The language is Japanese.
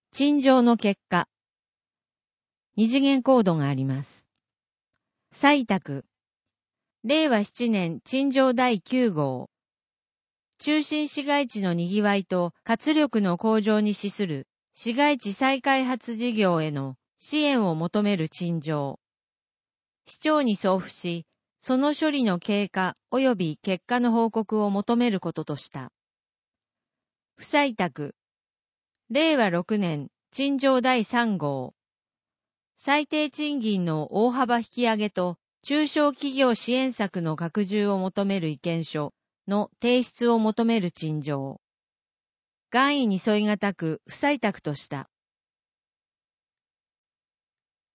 陳情の結果、二次元コードがあります。採択。令和7年陳情第9号。中心市街地の賑わいと活力の向上に資する市街地再開発事業への支援を求める陳情。市長に送付し、その処理の経過及び結果の報告を求めることとした。不採択。令和6年陳情第3号。最低賃金の大幅引き上げと中小企業支援策の拡充を求める意見書の提出を求める陳情。願意に沿いがたく不採択とした。